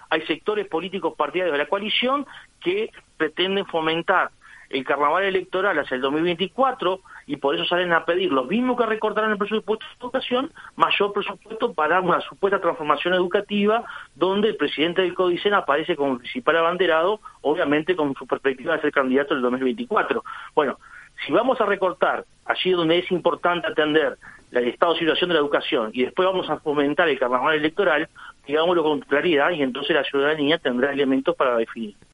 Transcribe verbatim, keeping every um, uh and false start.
hay sectores políticos partidarios de la coalición que pretenden fomentar el carnaval electoral hacia el dos mil veinticuatro y por eso salen a pedir los mismos que recortaron el presupuesto de educación, mayor presupuesto para una supuesta transformación educativa donde el presidente del CODICEN aparece como principal abanderado, obviamente con su perspectiva de ser candidato en el dos mil veinticuatro. Bueno, si vamos a recortar allí donde es importante atender el estado de situación de la educación y después vamos a fomentar el carnaval electoral, digámoslo con claridad y entonces la ciudadanía tendrá elementos para definir.